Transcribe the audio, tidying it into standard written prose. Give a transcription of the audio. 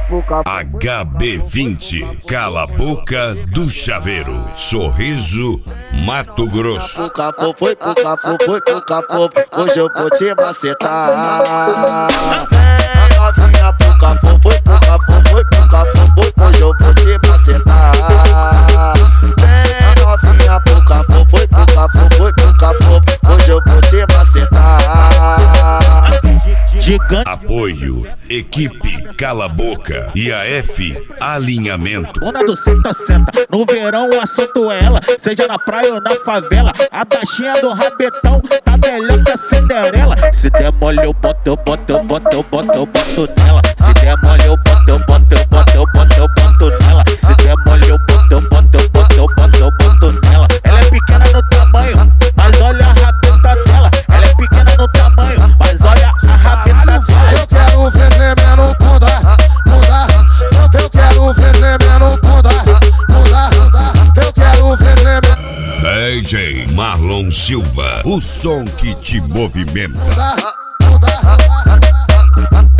HB20, Cala a Boca do Chaveiro, Sorriso, Mato Grosso. Foi pro cafô, hoje eu vou te macetar. Novinha pro cafô, foi pro cafô, hoje eu vou te macetar. Novinha pro cafô, foi pro cafô, hoje eu vou te macetar. Gigante. Apoio, equipe Cala a Boca e AF Alinhamento. Dona do senta, no verão o assunto é ela. Seja na praia ou na favela, a baixinha do rabetão tá melhor que a Cinderela. Se der mole eu boto nela. Se der mole eu boto nela. Se der mole eu boto nela. Ela é pequena no tamanho, mas olha a rabeta dela. Ela é pequena no tamanho, mas olha a rabeta dela. Eu quero ver tremendo bunda. Eu quero ver tremendo bunda. Eu quero ver tremendo. DJ Marlon Silva, o som que te movimenta. Bunda.